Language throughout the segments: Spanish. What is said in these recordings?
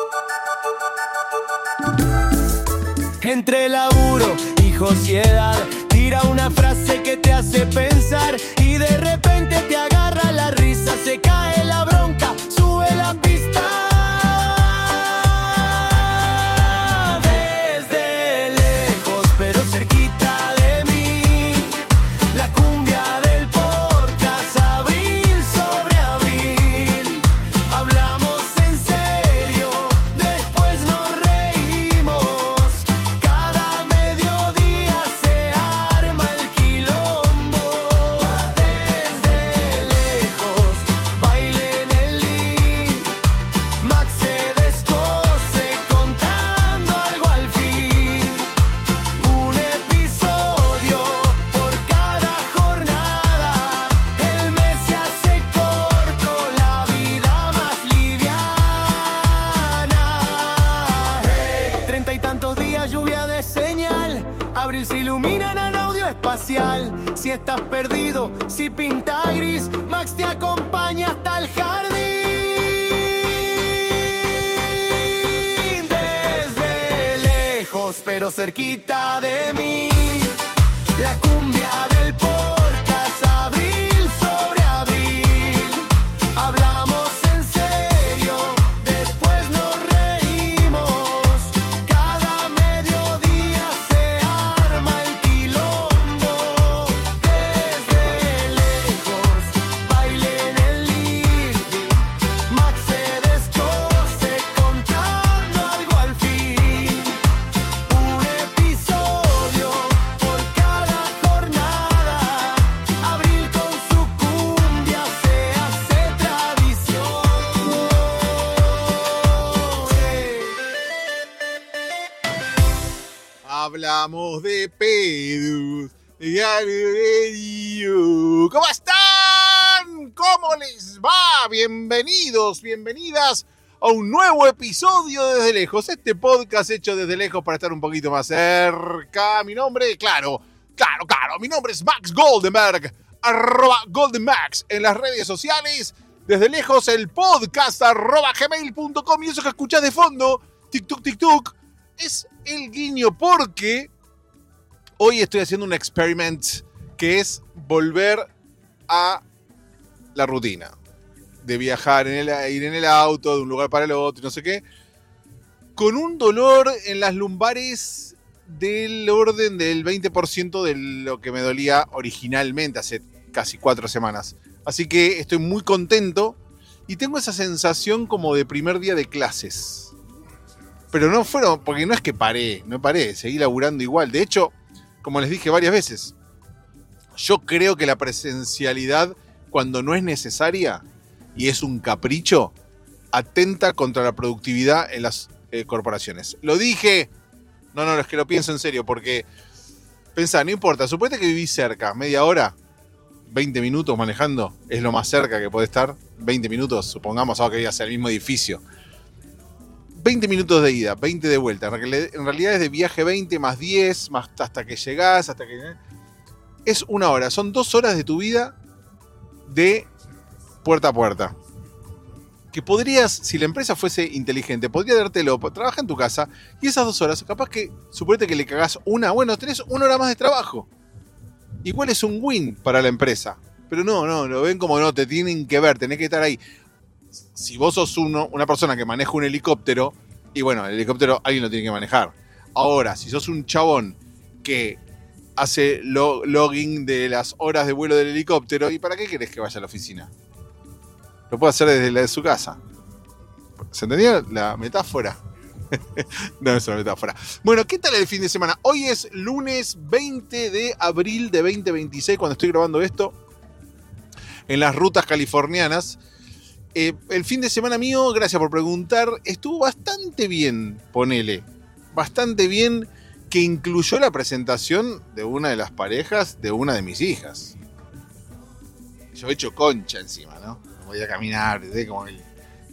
Entre laburo y sociedad, tira una frase que te hace pensar y de repente te agarra la risa, se cae la bronca, sube la pista. Desde lejos pero cerquita de mí, la cumbia del podcast, abril sobre abril. Hablamos en serio, después nos reímos. Cada mediodía se arma el quilombo. Desde lejos, baile en el link. Max se descoce contando algo al fin. Un episodio por cada jornada. El mes se hace corto, la vida más liviana. Treinta y tantos días, lluvia de señal. Abril se ilumina en el audio espacial. Si estás perdido, si pinta gris, Max te acompaña hasta el jardín. Desde lejos, pero cerquita de mí, la cumbia del podcast, abril sobre abril. Hablamos en serio, después nos reímos. Cada mediodía se arma el quilombo. Desde lejos, baile en el living. Max se descoce contando algo al fin. Un episodio por cada jornada. Abril con su cumbia se hace tradición. Hablamos de pedos. ¿Cómo están? ¿Cómo les va? Bienvenidos, bienvenidas a un nuevo episodio de Desde Lejos. Este podcast hecho desde lejos para estar un poquito más cerca. Mi nombre, claro, mi nombre es Max Goldenberg, @GoldenMax en las redes sociales. Desde lejos el podcast @gmail.com. Y eso que escuchás de fondo, tic-tuc, es el guiño porque hoy estoy haciendo un experiment que es volver a la rutina de viajar, ir en el auto de un lugar para el otro y no sé qué, con un dolor en las lumbares del orden del 20% de lo que me dolía originalmente hace casi 4 semanas. Así que estoy muy contento y tengo esa sensación como de primer día de clases. Pero no fueron, porque no es que no paré, seguí laburando igual. De hecho, como les dije varias veces, yo creo que la presencialidad, cuando no es necesaria y es un capricho, atenta contra la productividad en las corporaciones. Lo dije, no, es que lo pienso en serio, porque pensá, no importa, suponete que vivís cerca, media hora, 20 minutos manejando, es lo más cerca que puede estar, 20 minutos, supongamos ahora que vivas en el mismo edificio. 20 minutos de ida, 20 de vuelta. En realidad es de viaje 20 más 10, más hasta que llegás, es 1 hora. Son 2 horas de tu vida de puerta a puerta. Que podrías, si la empresa fuese inteligente, podría dártelo, trabaja en tu casa, y esas 2 horas, capaz que, suponete que le cagás bueno, tenés 1 hora más de trabajo. Igual es un win para la empresa. Pero no, lo ven como no, te tienen que ver, tenés que estar ahí. Si vos sos una persona que maneja un helicóptero, y bueno, el helicóptero alguien lo tiene que manejar. Ahora, si sos un chabón que hace logging de las horas de vuelo del helicóptero, ¿y para qué querés que vaya a la oficina? Lo puede hacer desde su casa. ¿Se entendía la metáfora? No es una metáfora. Bueno, ¿qué tal el fin de semana? Hoy es lunes 20 de abril de 2026, cuando estoy grabando esto, en las rutas californianas. El fin de semana mío, gracias por preguntar, estuvo bastante bien, ponele. Bastante bien, que incluyó la presentación de una de las parejas de una de mis hijas. Yo he hecho concha encima, ¿no? Voy a caminar, como el...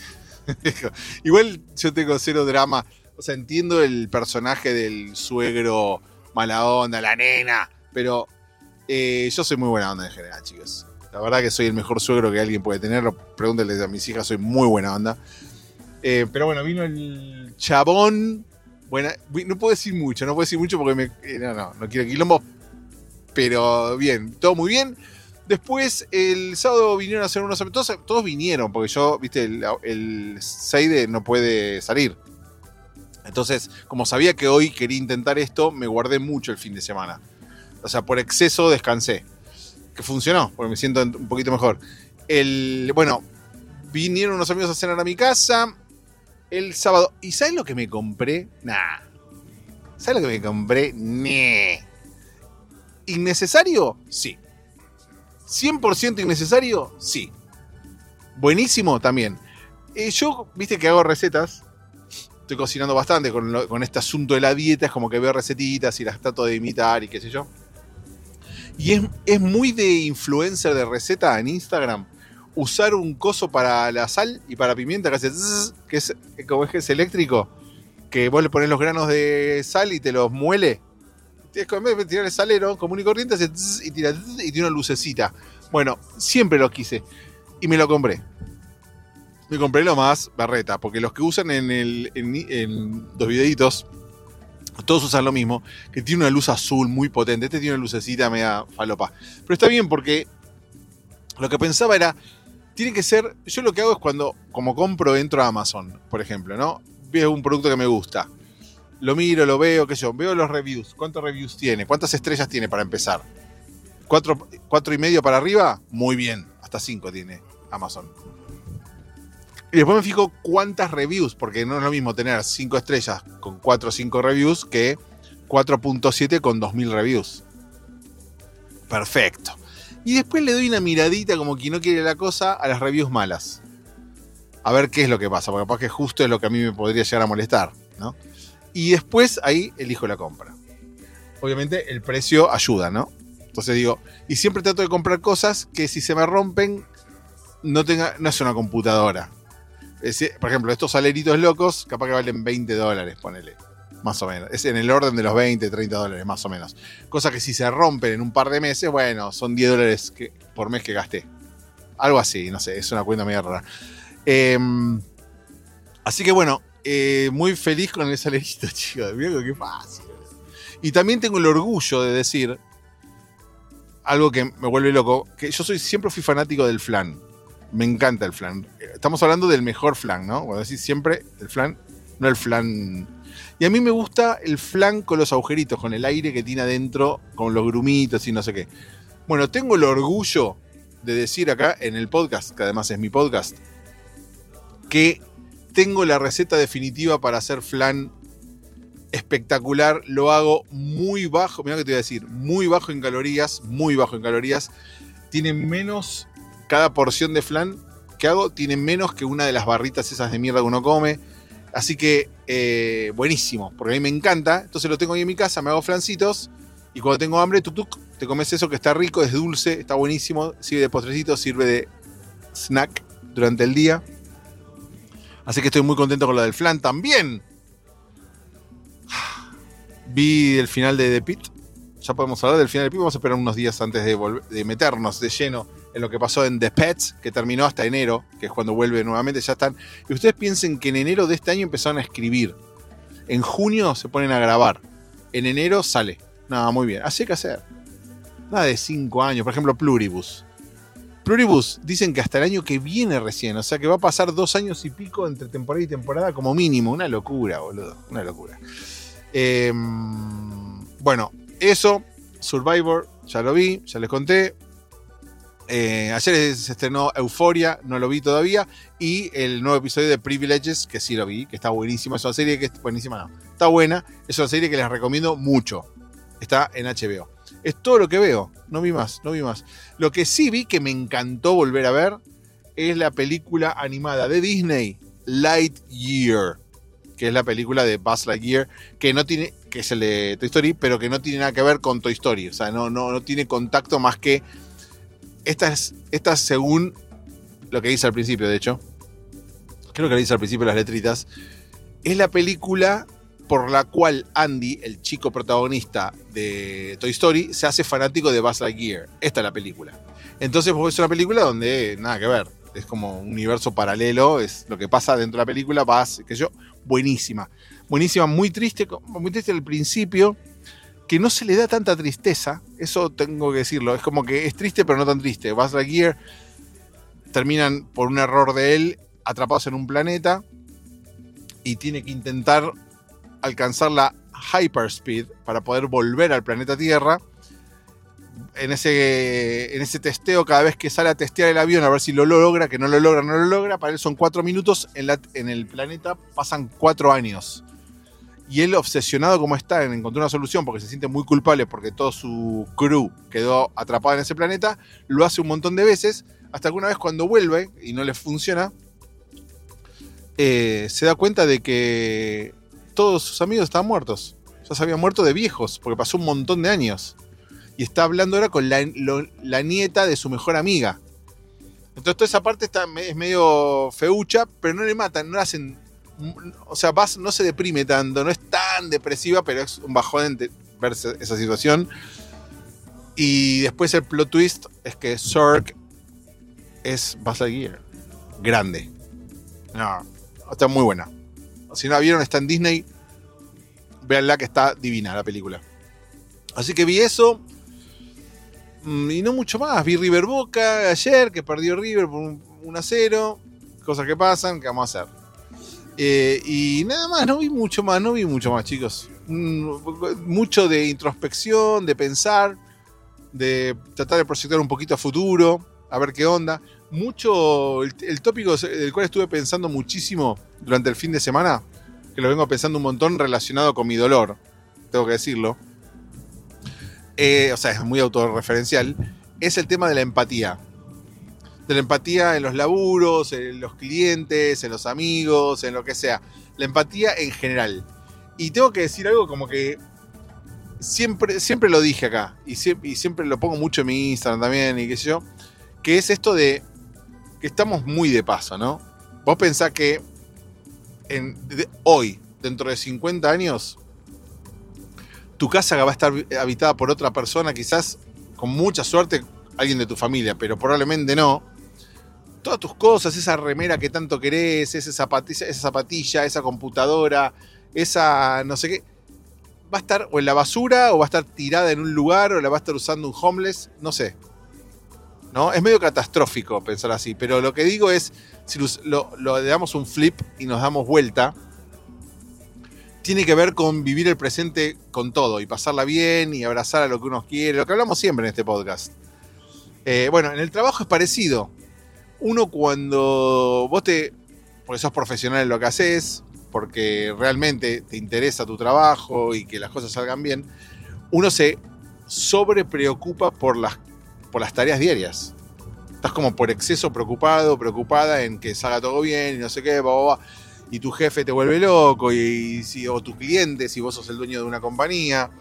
Igual yo tengo cero drama. O sea, entiendo el personaje del suegro mala onda, la nena, pero yo soy muy buena onda en general, chicos. La verdad que soy el mejor suegro que alguien puede tener. Pregúntenle a mis hijas, soy muy buena onda. Pero bueno, vino el chabón. Bueno, no puedo decir mucho porque no quiero quilombo. Pero bien, todo muy bien. Después, el sábado vinieron a hacer unos amigos. Todos vinieron, porque yo, viste, el Seide no puede salir. Entonces, como sabía que hoy quería intentar esto, me guardé mucho el fin de semana. O sea, por exceso descansé. Que funcionó, porque me siento un poquito mejor. Bueno, vinieron unos amigos a cenar a mi casa el sábado. ¿Y sabes lo que me compré? Nah. ¿Sabes lo que me compré? Nah. ¿Innecesario? Sí. ¿100% innecesario? Sí. Buenísimo también. Yo, viste que hago recetas. Estoy cocinando bastante con este asunto de la dieta. Es como que veo recetitas y las trato de imitar y qué sé yo. Y es muy de influencer de receta en Instagram usar un coso para la sal y para pimienta que hace zzz, que es como es que es eléctrico, que vos le pones los granos de sal y te los muele. Es como en vez de tirar el salero común y corriente, hace zzz, y tira zzz, y tiene una lucecita. Bueno, siempre lo quise y me lo compré. Me compré lo más berreta, porque los que usan en los videitos, todos usan lo mismo, que tiene una luz azul muy potente. Este tiene una lucecita media falopa. Pero está bien porque lo que pensaba era, tiene que ser, yo lo que hago es cuando, como compro, entro a Amazon, por ejemplo, ¿no? Veo un producto que me gusta. Lo miro, lo veo, qué sé yo, veo los reviews. ¿Cuántos reviews tiene? ¿Cuántas estrellas tiene para empezar? ¿4.5 para arriba? Muy bien. Hasta 5 tiene Amazon. Y después me fijo cuántas reviews, porque no es lo mismo tener 5 estrellas con 4 o 5 reviews que 4.7 con 2.000 reviews. Perfecto. Y después le doy una miradita, como quien no quiere la cosa, a las reviews malas. A ver qué es lo que pasa, porque capaz que justo es lo que a mí me podría llegar a molestar, ¿no? Y después ahí elijo la compra. Obviamente el precio ayuda, ¿no? Entonces digo, y siempre trato de comprar cosas que si se me rompen no es una computadora. Por ejemplo, estos saleritos locos capaz que valen $20, ponele. Más o menos. Es en el orden de los $20, $30, más o menos. Cosa que si se rompen en un par de meses, bueno, son $10 por mes que gasté. Algo así, no sé, es una cuenta media rara. Así que bueno, muy feliz con el salerito, chicos. Mirá qué fácil. Y también tengo el orgullo de decir algo que me vuelve loco, que yo siempre fui fanático del flan. Me encanta el flan. Estamos hablando del mejor flan, ¿no? Cuando decís siempre el flan, no el flan. Y a mí me gusta el flan con los agujeritos, con el aire que tiene adentro, con los grumitos y no sé qué. Bueno, tengo el orgullo de decir acá en el podcast, que además es mi podcast, que tengo la receta definitiva para hacer flan espectacular. Lo hago muy bajo, mirá que te voy a decir, muy bajo en calorías, tiene menos, cada porción de flan que hago tiene menos que una de las barritas esas de mierda que uno come. Así que buenísimo, porque a mí me encanta. Entonces lo tengo ahí en mi casa, me hago flancitos y cuando tengo hambre, te comes eso que está rico, es dulce, está buenísimo, sirve de postrecito, sirve de snack durante el día. Así que estoy muy contento con lo del flan también. Vi el final de The Pitt. Ya podemos hablar del final de The Pitt. Vamos a esperar unos días antes de meternos de lleno en lo que pasó en The Pets, que terminó hasta enero, que es cuando vuelve nuevamente. Ya están. Y ustedes piensen que en enero de este año empezaron a escribir. En junio se ponen a grabar. En enero sale. Nada, muy bien. Así hay que hacer. Nada de 5 años. Por ejemplo, Pluribus. Pluribus dicen que hasta el año que viene recién. O sea que va a pasar 2 años y pico entre temporada y temporada como mínimo. Una locura, boludo. Una locura. Bueno, eso. Survivor, ya lo vi, ya les conté. Ayer se estrenó Euphoria, no lo vi todavía. Y el nuevo episodio de Privileges, que sí lo vi, que está buenísima. Es una serie que buenísima, no. Está buena. Es una serie que les recomiendo mucho. Está en HBO. Es todo lo que veo. No vi más. Lo que sí vi que me encantó volver a ver es la película animada de Disney, Lightyear, que es la película de Buzz Lightyear, que no tiene, que es el de Toy Story, pero que no tiene nada que ver con Toy Story. O sea, no tiene contacto más que esta según lo que dice al principio, de hecho. Creo que lo dice al principio las letritas. Es la película por la cual Andy, el chico protagonista de Toy Story, se hace fanático de Buzz Lightyear. Esta es la película. Entonces vos ves una película donde nada que ver. es como un universo paralelo, es lo que pasa dentro de la película, buenísima. Buenísima, muy triste al principio, que no se le da tanta tristeza, eso tengo que decirlo, es como que es triste pero no tan triste. Buzz Lightyear terminan por un error de él atrapados en un planeta y tiene que intentar alcanzar la hyperspeed para poder volver al planeta Tierra. En ese testeo, cada vez que sale a testear el avión a ver si lo logra, que no lo logra, para él son 4 minutos, en el planeta pasan 4 años. Y él, obsesionado como está en encontrar una solución, porque se siente muy culpable porque todo su crew quedó atrapado en ese planeta, lo hace un montón de veces, hasta que una vez cuando vuelve y no le funciona, se da cuenta de que todos sus amigos estaban muertos. Ya se habían muerto de viejos, porque pasó un montón de años. Y está hablando ahora con la nieta de su mejor amiga. Entonces toda esa parte es medio feucha, pero no le matan, no le hacen... O sea, Buzz no se deprime tanto, no es tan depresiva, pero es un bajón ver esa situación. Y después el plot twist es que Zurg es Buzz Lightyear. Grande. No, está muy buena. Si no la vieron, está en Disney. Véanla, que está divina la película. Así que vi eso. Y no mucho más. Vi River Boca ayer, que perdió River por 1-0. Cosas que pasan, que vamos a hacer. Y nada más, no vi mucho más, chicos. Mucho de introspección, de pensar, de tratar de proyectar un poquito a futuro, a ver qué onda. Mucho, el tópico del cual estuve pensando muchísimo durante el fin de semana, que lo vengo pensando un montón relacionado con mi dolor, tengo que decirlo. O sea, es muy autorreferencial. Es el tema de la empatía. De la empatía en los laburos, en los clientes, en los amigos, en lo que sea. La empatía en general. Y tengo que decir algo como que siempre lo dije acá. Y siempre lo pongo mucho en mi Instagram también y qué sé yo. Que es esto de que estamos muy de paso, ¿no? Vos pensás que hoy, dentro de 50 años, tu casa va a estar habitada por otra persona, quizás con mucha suerte alguien de tu familia, pero probablemente no. Todas tus cosas, esa remera que tanto querés, esa zapatilla, esa computadora, esa no sé qué, va a estar o en la basura o va a estar tirada en un lugar o la va a estar usando un homeless, no sé. ¿No? Es medio catastrófico pensar así, pero lo que digo es, si le damos un flip y nos damos vuelta, tiene que ver con vivir el presente con todo y pasarla bien y abrazar a lo que uno quiere, lo que hablamos siempre en este podcast. Bueno, en el trabajo es parecido. Uno cuando porque sos profesional en lo que haces, porque realmente te interesa tu trabajo y que las cosas salgan bien, uno se sobrepreocupa por las tareas diarias. Estás como por exceso preocupada en que salga todo bien y no sé qué, y tu jefe te vuelve loco, o tu cliente, si vos sos el dueño de una compañía.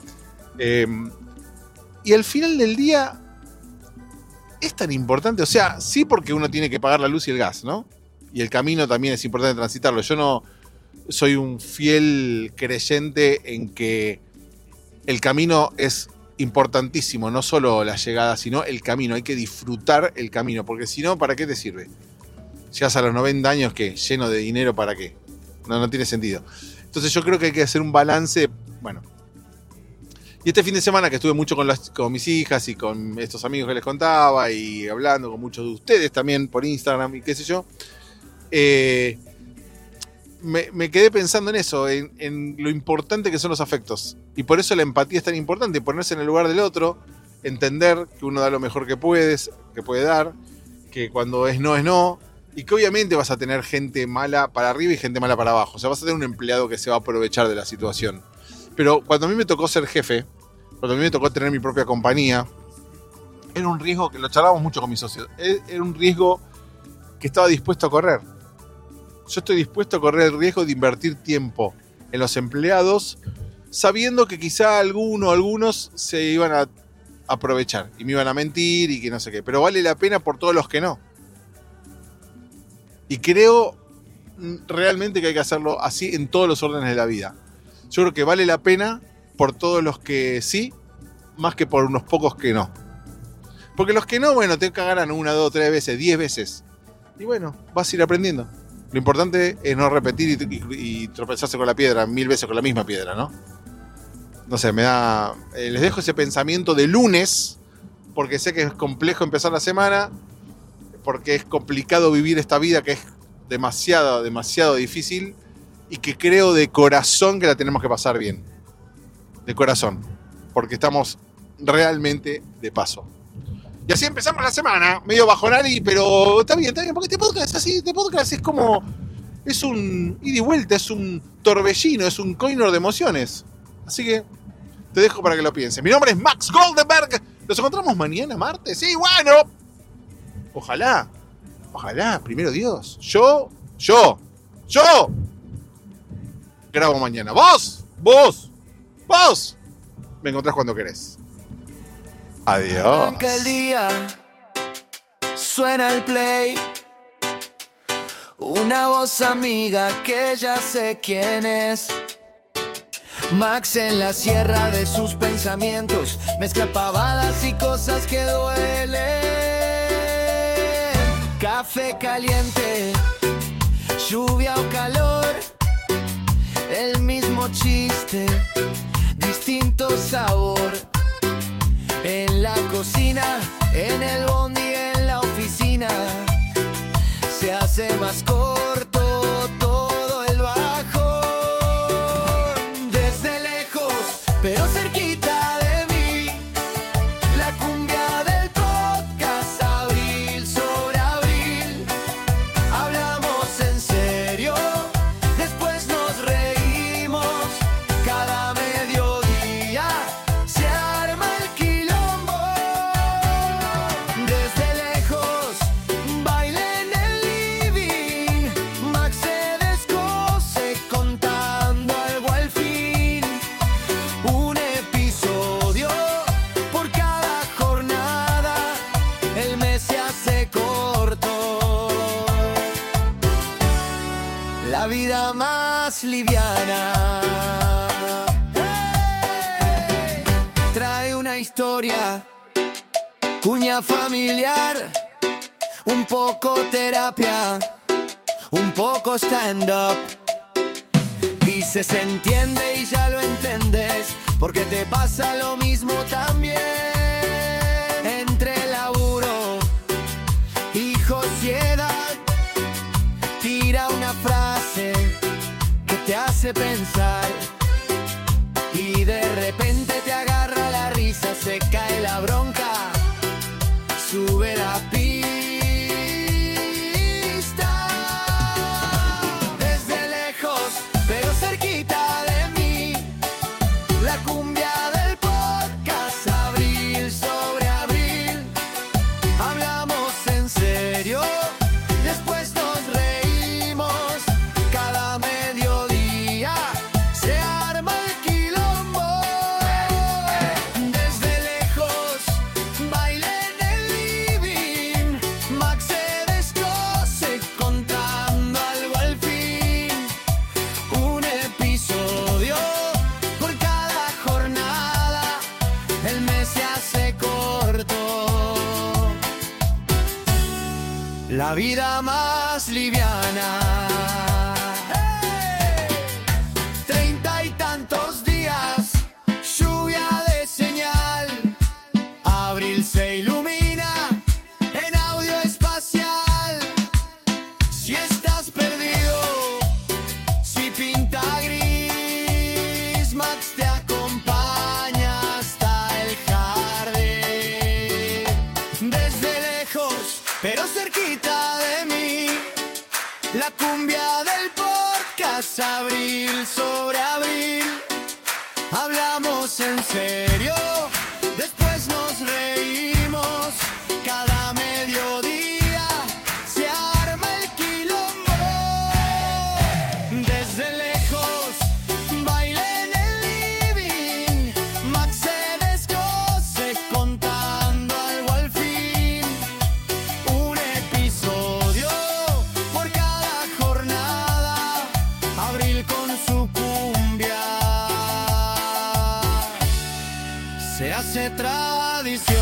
Y al final del día es tan importante, o sea, sí, porque uno tiene que pagar la luz y el gas, ¿no? Y el camino también es importante transitarlo. Yo no soy un fiel creyente en que el camino es importantísimo, no solo la llegada, sino el camino. Hay que disfrutar el camino, porque si no, ¿para qué te sirve? Llegas a los 90 años, ¿qué? Lleno de dinero, ¿para qué? No tiene sentido. Entonces yo creo que hay que hacer un balance, bueno. Y este fin de semana que estuve mucho con mis hijas y con estos amigos que les contaba y hablando con muchos de ustedes también por Instagram y qué sé yo, me quedé pensando en eso, en lo importante que son los afectos. Y por eso la empatía es tan importante, ponerse en el lugar del otro, entender que uno da lo mejor que puede dar, que cuando es no, y que obviamente vas a tener gente mala para arriba y gente mala para abajo. O sea, vas a tener un empleado que se va a aprovechar de la situación. Pero cuando a mí me tocó ser jefe, cuando a mí me tocó tener mi propia compañía, era un riesgo que lo charlábamos mucho con mis socios. Era un riesgo que estaba dispuesto a correr. Yo estoy dispuesto a correr el riesgo de invertir tiempo en los empleados, sabiendo que quizá algunos se iban a aprovechar y me iban a mentir y que no sé qué. Pero vale la pena por todos los que no. Y creo realmente que hay que hacerlo así en todos los órdenes de la vida. Yo creo que vale la pena por todos los que sí, más que por unos pocos que no. Porque los que no, bueno, te cagarán 1, 2, 3 veces, 10 veces. Y bueno, vas a ir aprendiendo. Lo importante es no repetir y tropezarse con la piedra 1000 veces con la misma piedra, ¿no? No sé, les dejo ese pensamiento de lunes, porque sé que es complejo empezar la semana, porque es complicado vivir esta vida que es demasiado, demasiado difícil, y que creo de corazón que la tenemos que pasar bien. De corazón. Porque estamos realmente de paso. Y así empezamos la semana, medio bajonari, pero está bien, porque este podcast es así, este podcast es como, es un ida y vuelta, es un torbellino, es un coinor de emociones. Así que te dejo para que lo pienses. Mi nombre es Max Goldenberg, nos encontramos mañana martes, sí, bueno, ojalá, primero Dios, yo, grabo mañana, vos, me encontrás cuando querés. Adiós. Arranca el día, suena el play, una voz amiga que ya sé quién es. Max en la sierra de sus pensamientos, mezcla pavadas y cosas que duelen. Café caliente, lluvia o calor, el mismo chiste, distinto sabor. En la cocina, en el bondi, en la oficina, se hace más corto todo el bajón. Desde lejos, pero cerquita de mí, la cumbia del podcast, abril sobre abril. Hablamos en serio, después nos reímos, cada mediodía se arma el quilombo. Desde lejos, baile en el living, Max se descoce contando algo al fin. Un episodio por cada jornada, el mes se hace corto. La vida más liviana. ¡Hey! Trae una historia, cuña familiar, un poco terapia, un poco stand-up. Dice se entiende y ya lo entendés, porque te pasa lo mismo también. Entre laburo y sociedad, tira una frase que te hace pensar, y de repente te agarra la risa, se cae la bronca, sube la pista. Desde lejos, pero cerquita de mí, la cumbia del podcast, abril sobre abril. Hablamos en serio, después nos reímos, cada mediodía se arma el quilombo. Desde lejos, baile en el living, Max se descoce contando algo al fin. Un episodio por cada jornada, el mes se hace corto. La vida más liviana. ¡Hey! 30 y tantos días, lluvia de señal. Abril se ilumina en audio espacial. Si estás perdido, si pinta gris, Max te acompaña hasta el jardín. Desde lejos, pero cerquita de mí, la cumbia del podcast, abril sobre abril. Hablamos en serio, después nos reímos, cada mediodía se arma el quilombo. Desde lejos, baile en el living, Max se descoce contando algo al fin. Un episodio por cada jornada, abril con su cumbia se hace tradición.